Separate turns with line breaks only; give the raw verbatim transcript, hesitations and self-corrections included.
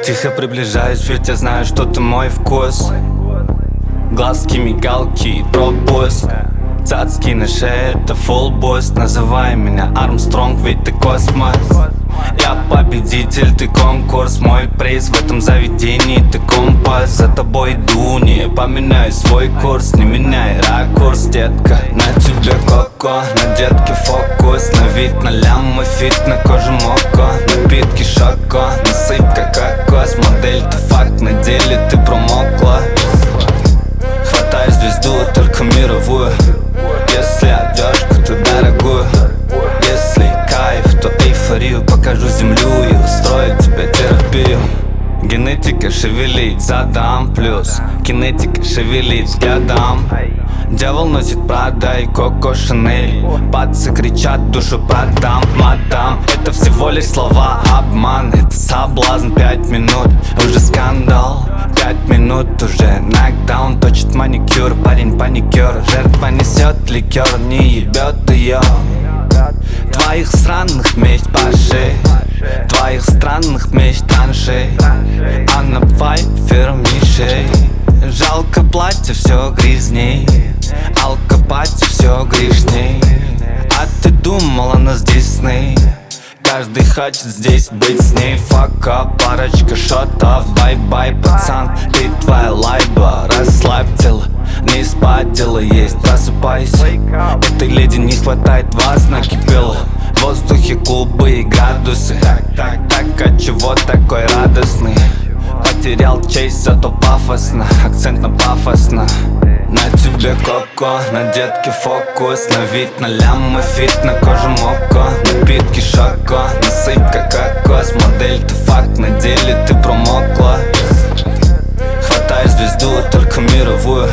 Тихо приближаюсь, ведь я знаю, что ты мой вкус. Глазки, мигалки и пропуск. Цацки на шее, это full boost. Называй меня Армстронг, ведь ты космос. Я победитель, ты конкурс. Мой приз в этом заведении, ты компас. За тобой иду, не поменяй свой курс. Не меняй ракурс, детка. На тебе коко, на детке фокус. На вид, на лям и фит, на коже моко. Напитки шоко, насыпь как кокос. Модель ты факт, на деле ты промокла. Хватай звезду, только мировую. Если одежку, то дорогую. Если кайф, то эйфорию. Покажу землю и устрою тебе терапию. Генетика шевелить, задам плюс. Кинетика шевелить взглядом. Дьявол носит Прада и Коко Шанель. Пацы кричат, душу продам, мадам. Это всего лишь слова, обман. Это соблазн, пять минут, уже скандал. Пять минут, уже нокдаун. Точит маникюр, парень паникер. Жертва несет ликер, не ебет ее. Твоих странных меч паши, твоих странных меч траншей. А на вайфер мишей. Жалко платье, все грязней. Алкопати, все грешней. А ты думала, нас Дисней. Каждый хочет здесь быть с ней. Фака, парочка шотов. Бай-бай, пацан, ты твоя лайба. Расслабь тело, не спать, дело есть. Просыпайся, этой леди не хватает вас. Накипело в воздухе клубы и градусы. Так, так, так, а чего такой радостный? Потерял честь, зато пафосно. Акцент на пафосно. На тебе коко, на детке фокус. На вид, на лям и фит, на коже моко. Напитки шоко, насыпь как кокос. Модель ты факт, на деле ты промокла.